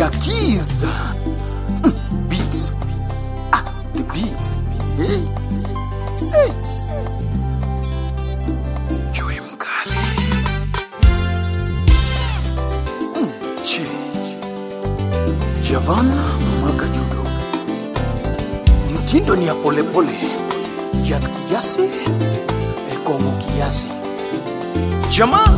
Yakiza beats. The beat. Hey. Hey. Joy Mkali. Che. Javan Makajudo. Mtindo ni ya pole pole. Ya kiasi. Ekomo kiasi. Jamal.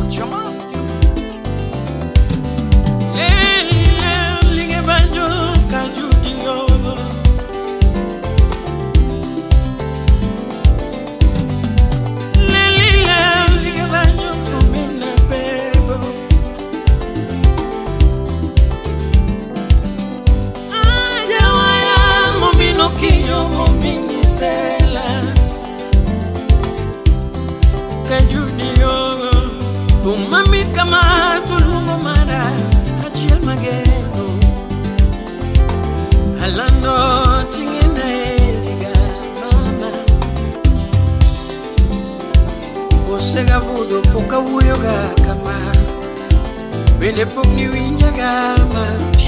Mamit kama tulungo mara achil mageno alando tingena ediga mama osega budo poka uyoga kama bende pokni winjaga mama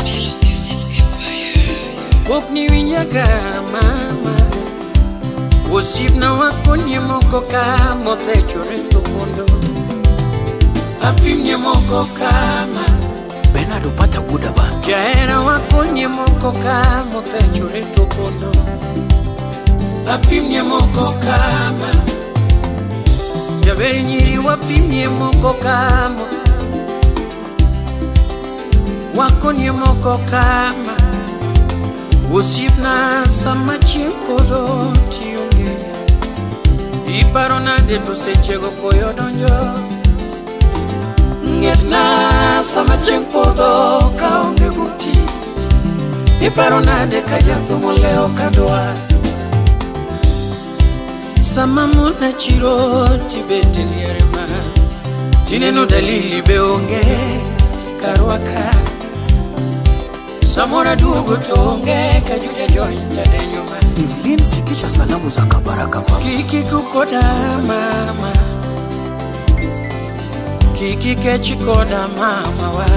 pokni winjaga mama osibna wakonye moko kama techore tokondo Apimye moko kama Bernardo pata guda ba Jaera wakonye moko kama Techore tokono Apimye moko kama Jaberi nyiri wapimye moko kama Wakonye moko kama Usipna sama chimpodo tiyonge Iparona deto sechego koyo donjo Ngetna sama chengpodo kaonge buti Iparonade kajathumo leo kadoa Sama muna chiro tibete lierema Tineno dalili beonge karwaka Samora duogo tonge kajuja jointa denyuma Evelyn fikisha salamu za kabaraka fa Kiki kukoda mama Kiki kechikoda mama wa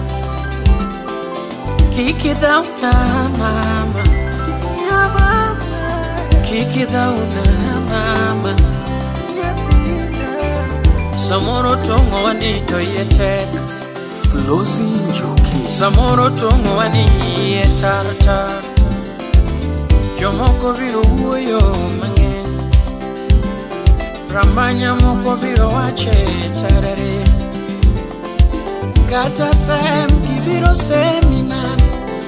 Kiki dauna mama Ya mama Kiki dauna mama Ya pina Samoro tongo wanito yetek Flozi Njoki Samoro tongo wani yetartar Jomoko viro uyo mangen Ramanya moko viro wache tarare Kata sem gibiro semi mama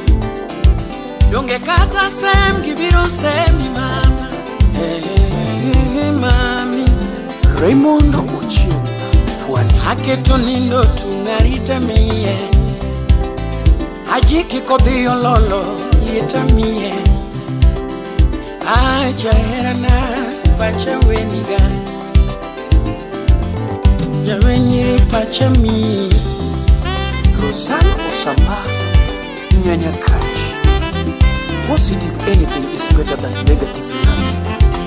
Donge kata sem gibiro semi mama Hey mami Raymond Ochieng Pwani Haketo nindo tungarita miye Hajiki kodhiyo lolo yeta miye Aja herana pacha weniga Jawe nyiri pacha mi Rosanne Osamba Nyanya Kaji. Positive anything is better than negative nothing.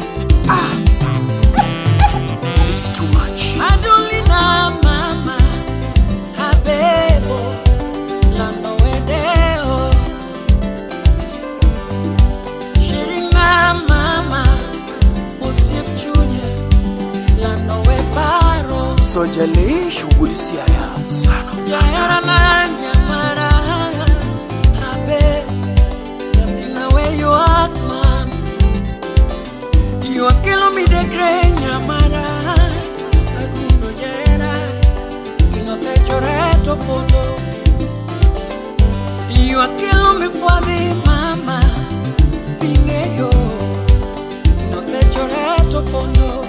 It's too much. Adulina mama Habebo Lando wedeo Shirina mama Usip Junior Lando weparo Sojale shughuli siaya son of Jayara na nyamara Habe Nothing the way you act mama You are killing me the great nyamara Adundo jayara Inote choreto pondo You are killing me for the mama Pingeyo Inote choreto pondo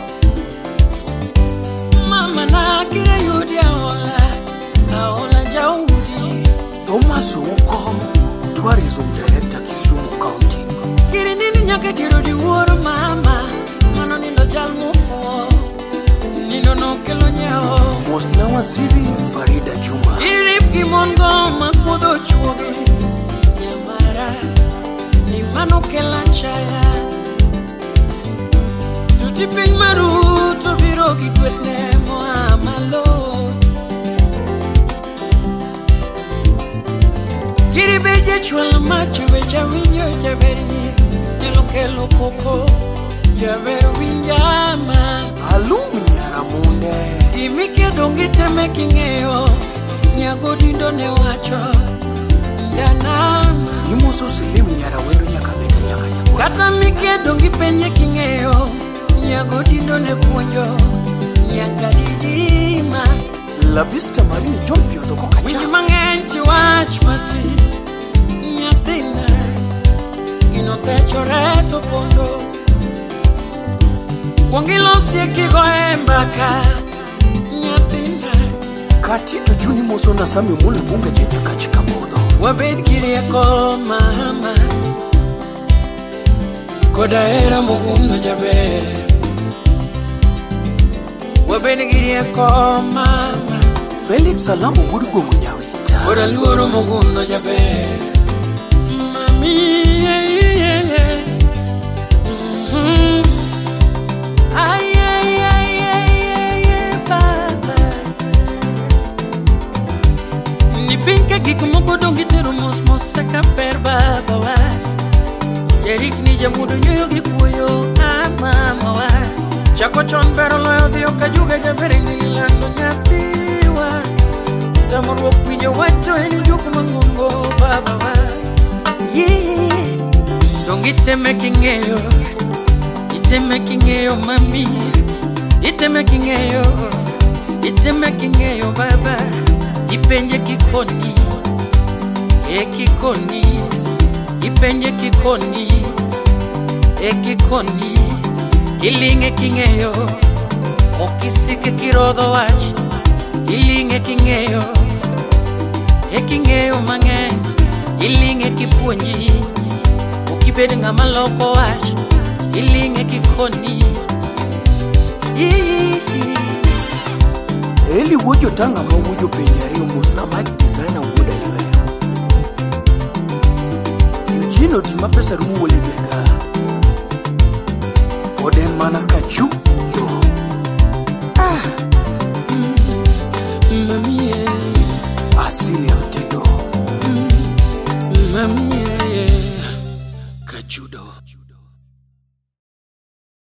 Mama na kire yudi aola jaudi Thomas Oko, Tourism Director Kisumu County. Kiri nini nyake tiro di woro mama Mano nindo jalmufo Nindo no kelo nyao Mosna Waziri Farida Juma. Irip kimongo makudo chuoge Nyamara Ni mano kela chaya Tutiping maru Tobiro kikwetne Mohamalo Kiri be chwala macho wecha winyo jaberni nyalo kelo koko jaber winjama alum nyara munde imike dongi teme king'eyo nyago dindo ne wacho ndanama imoso silim nyara wendo nyaka meke nyaka kata mike dongi penye king'eyo nyago dindo ne puonjo nyaka didima La vista marini chompio to koka winji mang'eny ti wach mati nyathina gino techore to pondo wangilosie kigoe mbaka nyathina katito juni moso na sami mule bunge jenye kachika bodo wabed girieko mama koda era mugundo jaber wabed girieko mama Felix Alamo wurugongo nyawita koda luoro mugundo jaber mami Nipinke gik moko dongi tero mos mos saka per baba wa Yerik ni jamudo nyoyo gikuyo mama wa Chako chon bero loyo dhiyo kajuga jabere nililando nyathiwa Tamorwa kwinyo wacho eni juku mangungo baba wa Dongi teme king'eyo Iteme king'eyo mami Iteme king'eyo baba Ipenje kikoni kikoni Ipenje kikoni kikoni Ilinge king'eyo Okisike kirodho wach Ilinge king'eyo king'eyo mang'eny Ilinge kipuonji Okibed ng'ama loko wach Ilinge kikoni Eli wojo tanga ma wojo penyari umusna mic designer wuda iweyo Eugene otima pesa rumu wole vega Kode mana kachu yo